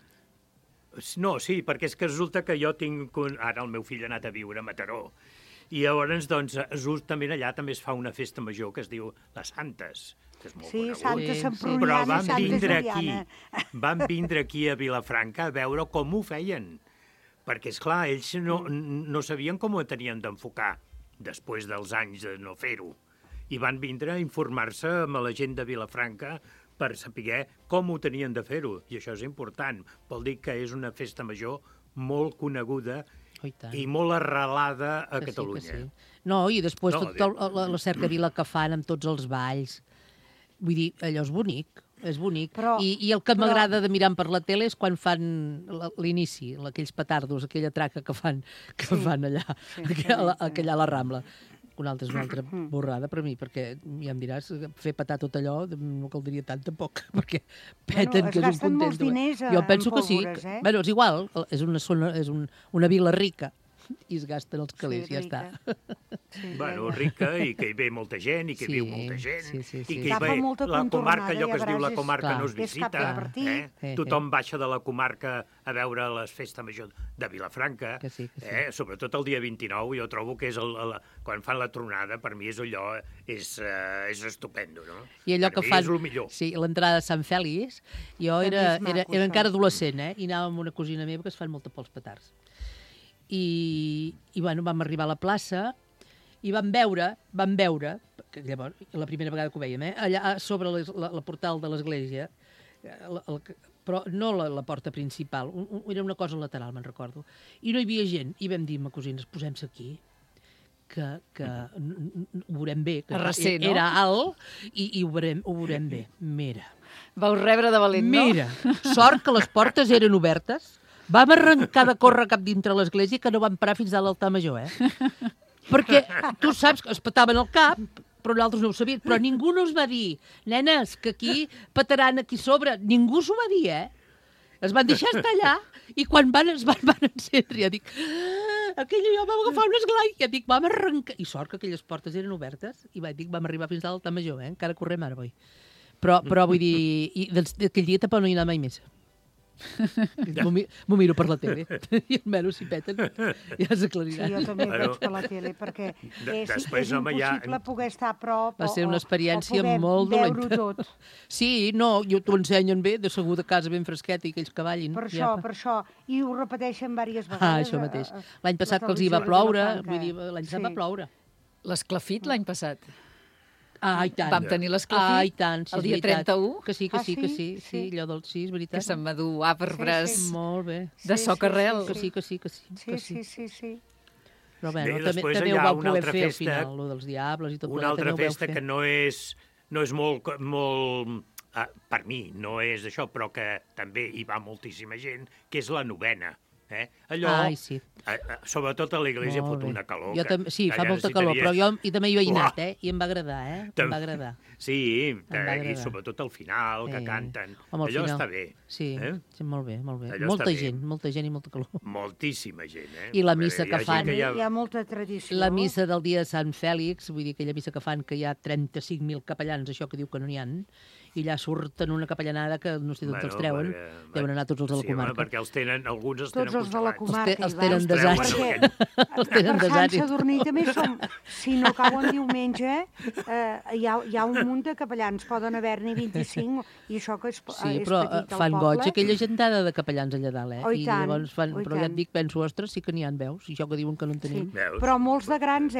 No, sí, perquè és que resulta que jo tinc... Ara el meu fill ha anat a viure a Mataró, i llavors, doncs, justament allà també es fa una festa major que es diu les Santes, que és molt conegut. Santa Semproniana i Santa Juliana. Van vindre aquí a Vilafranca a veure com ho feien, perquè, esclar, ells no sabien com ho tenien d'enfocar després dels anys de no fer-ho, i van vindre a informar-se amb la gent de Vilafranca per saber com ho tenien de fer-ho, i això és important. Vol dir que és una festa major molt coneguda i molt arrelada a Catalunya. No, i després tota la cercavila que fan amb tots els balls. Vull dir, allò és bonic, és bonic. I el que m'agrada de mirar per la tele és quan fan l'inici, aquells petardos, aquella traca que fan allà, aquella a la Rambla. Una altra borrada per a mi, perquè ja em diràs, fer petar tot allò no caldria tant tampoc, perquè peten, que és un content. Es gasten molts diners jo penso que sí. Bueno, és igual, és una vila rica, i es gasten els calés, ja està. Bueno, rica, i que hi ve molta gent, i que hi viu molta gent, i que hi ve la comarca, allò que es diu la comarca no es visita. Tothom baixa de la comarca a veure la festa major de Vilafranca. Sobretot el dia 29, jo trobo que és quan fan la tronada, per mi és allò, és estupendo, no? I allò que fan... Sí, l'entrada de Sant Fèlix, jo era encara adolescent, i anava amb una cosina meva que es fan molta pels petards. I bueno, vam arribar a la plaça i vam veure, llavors, la primera vegada que ho veiem, allà sobre la portal de l'església, però no la porta principal, era una cosa lateral, me'n recordo, i no hi havia gent, i vam dir, ma cosina, posem-se aquí, que ho veurem bé, que era alt, i ho veurem bé. Mira. Vau rebre de valent, no? Mira, sort que les portes eren obertes. Vam arrencar de córrer cap dintre l'església que no vam parar fins a l'altar major, Perquè tu saps que es petaven el cap, però nosaltres no ho sabíem, però ningú no us va dir, nenes, que aquí petaran aquí sobre. Ningú s'ho va dir, Es van deixar estar allà i quan es van encendre, ja dic, aquell jo vam agafar un esglai, ja dic, vam arrencar... I sort que aquelles portes eren obertes i vam arribar fins a l'altar major, encara correm ara, boi. Però vull dir, aquell dia tampoc no hi anava mai més. M'ho miro per la tele i almenys si peten ja s'aclarirà. Sí, jo també ho veig per la tele perquè és impossible poder estar a prop va ser una experiència molt dolenta. Sí, no, t'ho ensenyen bé, de segur de casa ben fresquet i que ells cavallin. Per això, i ho repeteixen diverses vegades. Això mateix. L'any passat que els hi va ploure, vull dir, l'any passat va ploure. L'esclafit l'any passat. I tant. Vam tenir l'esclafit el dia 31. Que sí, allò del 6, veritat. Que se'n va dur arbres de socarrel. Que sí. Sí. Però bé, també ho vau poder fer al final, allò dels diables i tot. Una altra festa que no és molt... Per mi no és això, però que també hi va moltíssima gent, que és la novena. Allò, sobretot a l'església fot una calor. Sí, fa molta calor, però jo també hi he anat, i em va agradar, em va agradar. Sí, i sobretot al final, que canten. Allò està bé. Sí, molt bé. Molta gent i molta calor. Moltíssima gent, I la missa que fan... Hi ha molta tradició. La missa del dia de Sant Fèlix, vull dir, aquella missa que fan que hi ha 35.000 capellans, això que diu que no n'hi ha, i allà surten una capellanada que no sé d'on els treuen. Deuen anar tots els de la comarca. Perquè alguns els tenen tots els de la comarca. Els tenen desats. Per Sant Sadurní també som... Si no cauen diumenge, hi ha un munt de capellans. Poden haver-n'hi 25, i això que és petit al poble. Sí, però fan goig aquella gentada de capellans allà dalt, I tant. Però ja et dic, penso, ostres, sí que n'hi ha, veus? I això que diuen que no en tenim. Però molts de grans,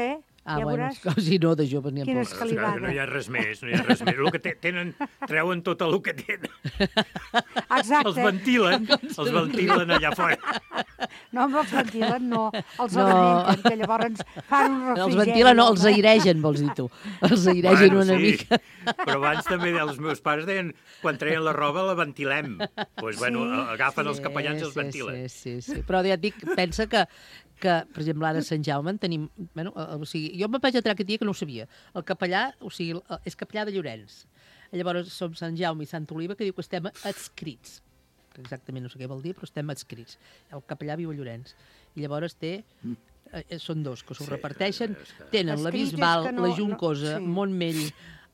Ah, Ja bueno, veuràs. si no, de joves n'hi ha Quina pocs. escalivada. No hi ha res més, no hi ha res més. El que tenen, treuen tot el que tenen. Exacte. Els ventilen allà fora. No, amb els ventilen, no. Els alimenten, que llavors fan un refrigeri. Els ventilen, no, els airegen, vols dir tu. Els airegen una mica. Però abans també els meus pares deien, quan treien la roba la ventilem. Doncs, bueno, agafen els capellans i els ventilen. Sí. Però ja et dic, pensa que per exemple, ara a Sant Jaume en tenim... Bueno, o sigui, jo me'n vaig entrar aquest dia que no ho sabia. El capellà, o sigui, és capellà de Llorenç. Llavors som Sant Jaume i Sant Oliva, que diu que estem adscrits. Exactament no sé què vol dir, però estem adscrits. El capellà viu a Llorenç. I llavors són dos que s'ho reparteixen. Tenen la Bisbal, la Juncosa, Montmell...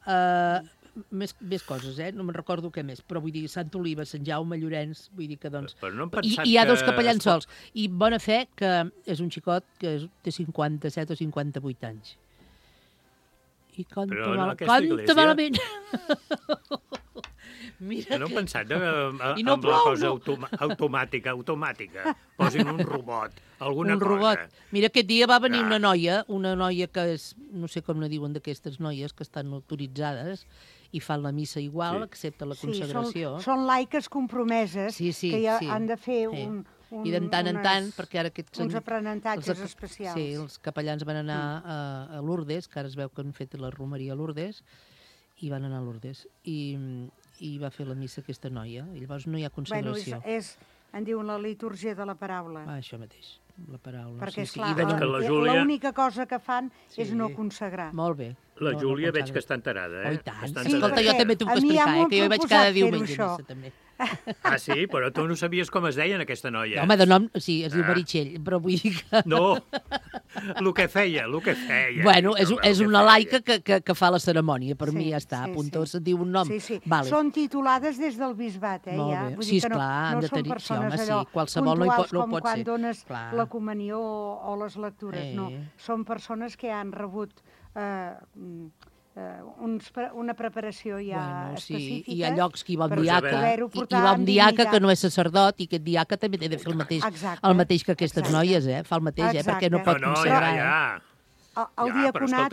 Més coses, no me'n recordo què més, però vull dir, Sant Oliva, Sant Jaume, Llorenç, vull dir que doncs... I hi ha dos capellans sols. I bona fe que és un xicot que té 57 o 58 anys. I canta malament. Mira, no heu pensat en la cosa automàtica. Posin un robot, alguna cosa. Robot. Mira, aquest dia va venir una noia que és, no sé com ne diuen d'aquestes noies que estan autoritzades, i fan la missa igual, excepte la consagració. Són laiques compromeses que ja han de fer i de tant en tant, perquè ara uns aprenentatges especials. Sí, els capellans van anar a Lourdes, que ara es veu que han fet la romeria a Lourdes, i van anar a Lourdes, i va fer la missa aquesta noia, i llavors no hi ha consagració. Bueno, en diuen la litúrgia de la paraula. Això mateix, la paraula. Perquè, esclar, l'única cosa que fan és no consagrar. Molt bé. La Júlia veig que està enterada, Oh, i tant. Escolta, jo també t'ho puc explicar, que jo hi vaig cada diumenge a missa, també. Ah, sí? Però tu no sabies com es deia aquesta noia. Home, de nom, sí, es diu Meritxell, però vull dir que... No, el que feia. Bueno, és una laica que fa la cerimònia, per mi ja està, a puntó, se'n diu un nom. Sí. Són titulades des del bisbat, Molt bé. Sí, esclar, han de tenir... Sí, home, sí, qualsevol no pot ser. Com quan dones la comunió o les lectures, no. Són persones que han rebut una preparació ja específica. I hi ha llocs que hi va un diaca que no és sacerdot, i aquest diaca també té de fer el mateix que aquestes noies, fa el mateix, perquè no pot consagrar. El diaconat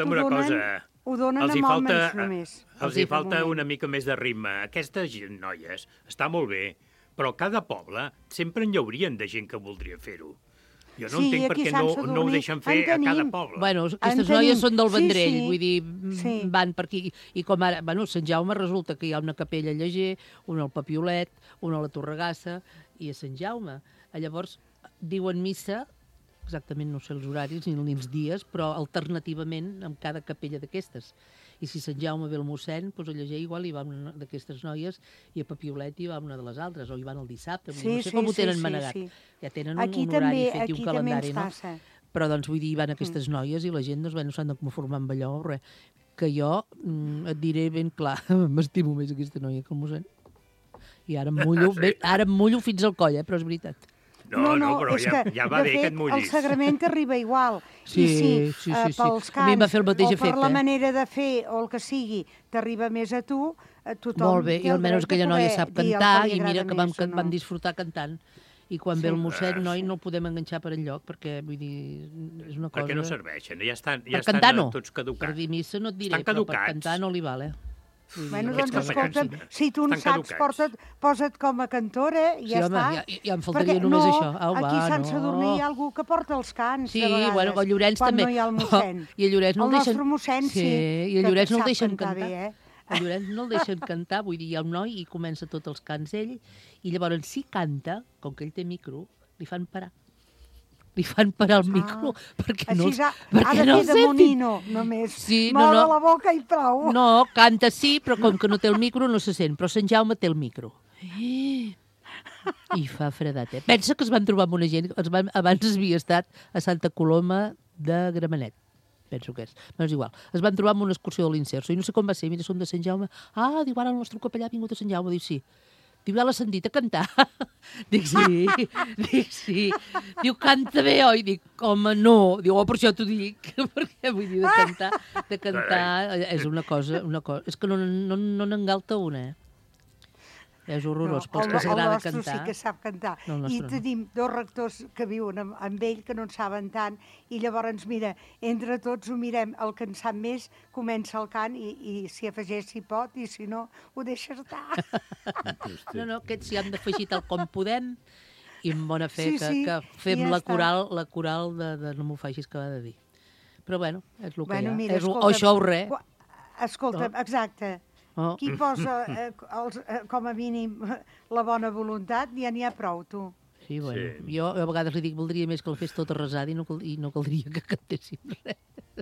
ho donen amb el menys només. Els hi falta una mica més de ritme. Aquestes noies està molt bé, però cada poble sempre hi haurien de gent que voldria fer-ho. Jo no entenc per què no ho deixen fer a cada poble. Bueno, aquestes noies són del Vendrell, vull dir, van per aquí. I com ara, bueno, Sant Jaume resulta que hi ha una capella a Lleger, una al Papiolet, una a la Torregassa i a Sant Jaume. Llavors, diuen missa, exactament no sé els horaris ni els dies, però alternativament amb cada capella d'aquestes. I si Sant Jaume ve el mossèn, doncs a Lleger igual hi va una d'aquestes noies i a Papiolet hi va una de les altres, o hi van el dissabte. No sé com ho tenen manegat. Ja tenen un horari fet i un calendari, no? Però doncs vull dir, hi van aquestes noies i la gent no s'han de conformar amb allò, res. Que jo et diré ben clar, m'estimo més aquesta noia que el mossèn. I ara em mullo fins al coll, però és veritat. No, però ja va bé que et mullis. El sagrament arriba igual. Sí. Pels cants a mi em va fer el mateix o efecte. Per la manera de fer o el que sigui, t'arriba més a tu, tothom molt bé, i almenys aquella noia sap cantar i mira que vam disfrutar cantant. I quan ve el mossèn, no el podem enganxar per enlloc, perquè, vull dir, és una cosa... Perquè no serveixen, ja estan tots caducats. Per dir missa no et diré, però per cantar no li val, Bueno, doncs escolta'm, si tu en saps, posa't com a cantora i ja està. Sí, home, ja em faltaria només això. Aquí a Sant Sadurní hi ha algú que porta els cants, de vegades. Sí, bueno, a Llorenç també. Quan no hi ha el mossèn. I a Llorenç no el deixen... El nostre mossèn, sí. I a Llorenç no el deixen cantar. A Llorenç no el deixen cantar, vull dir, hi ha un noi i comença tots els cants ell, i llavors si canta, com que ell té micro, li fan parar. Li fan parar el micro perquè no el sentin. Ha de fer de monino, només. Moure la boca i prou. No, canta sí, però com que no té el micro no se sent. Però Sant Jaume té el micro. I fa fredat, Pensa que es van trobar amb una gent... Abans havia estat a Santa Coloma de Gramenet. Penso que és. No és igual. Es van trobar amb una excursió de l'Inserso. I no sé com va ser. Mira, som de Sant Jaume. Diu, ara el nostre capellà ha vingut a Sant Jaume. Diu, sí. Diu, ja l'ha sentit a cantar? Dic, sí. Diu, canta bé, oi? Dic, home, no. Diu, per això t'ho dic. Perquè vull dir, de cantar és una cosa... És que no n'engalta una, És horrorós, pels el que s'agrada nostre cantar. sí que sap cantar. No, el I nostre no. tenim 2 rectors que viuen amb ell, que no en saben tant, i llavors, mira, entre tots ho mirem, el que en sap més comença el cant i s'hi afegeix si pot, i si no, ho deixa estar. No, aquests s'hi han d'afegir tal com podem, i amb bona fe Sí, que fem ja la està. coral de no m'ho facis que va de dir. Però bueno, és el que Bueno, hi ha. mira, És o escolta'm, això o res. Escolta'm, exacte. Oh. Qui posa, com a mínim, la bona voluntat, ja n'hi ha prou, tu. Sí, bueno, jo a vegades li dic voldria més que la fes tota resada i no caldria que cantéssim res.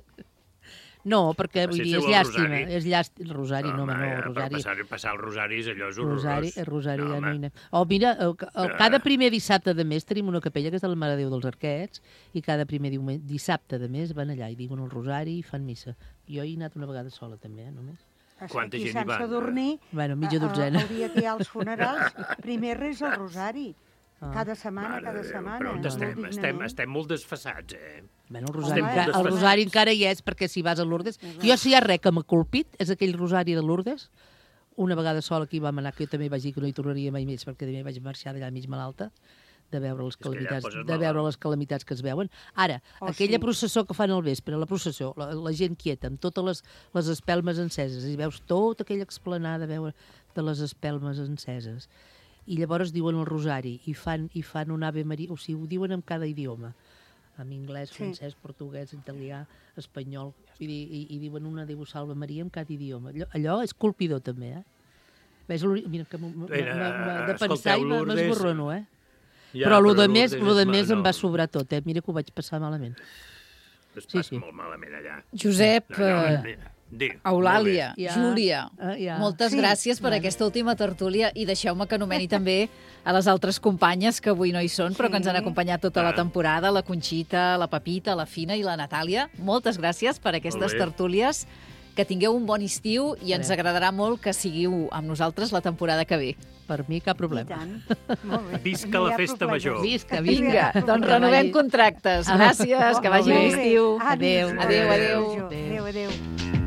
No, perquè vull dir, és llàstima. És llàstima. El rosari, no, el rosari. Passar el rosari és allò, és horrorós. El rosari ja no hi anem. Oh, mira, cada primer dissabte de mes tenim una capella que és de la Mare de Déu dels Arquets i cada primer dissabte de mes van allà i diuen el rosari i fan missa. Jo hi he anat una vegada sola també, només. Quanta gent hi va? A Sant Sadurní, Bueno, mitja dotzena. el dia que hi ha els funerals, primer res el rosari. Cada setmana, Però estem molt desfassats, Bueno, el rosari encara hi és, perquè si vas a Lourdes... Jo si hi ha res que m'ha colpit, és aquell rosari de Lourdes. Una vegada sola que hi vam anar, que jo també vaig dir que no hi tornaria mai més, perquè també vaig marxar d'allà mig malalta, de veure les calamitats que es veuen. Ara, aquella processó que fan al vespre, la processó, la gent quieta, amb totes les espelmes enceses, i veus tota aquella explanada de les espelmes enceses. I llavors diuen el rosari, i fan un Ave Maria, o sigui, ho diuen en cada idioma, en anglès, francès, portuguès, italià, espanyol, i diuen una Déu Salve Maria en cada idioma. Allò és colpidor, també, Ves, mira, que de pensar i m'esborrono, Però el de més em va sobrar tot, Mira que ho vaig passar malament. Es passa molt malament allà. Josep, Eulàlia, Júlia, moltes gràcies per aquesta última tertúlia i deixeu-me que anomeni també a les altres companyes que avui no hi són, però que ens han acompanyat tota la temporada, la Conxita, la Pepita, la Fina i la Natàlia. Moltes gràcies per aquestes tertúlies. Que tingueu un bon estiu i ens agradarà molt que siguiu amb nosaltres la temporada que ve. Per mi cap problema. I tant. Molt bé. Visca la festa major. Vinga, doncs renovem contractes. Gràcies, que vagi bé l'estiu. Adéu. Adéu. Adéu.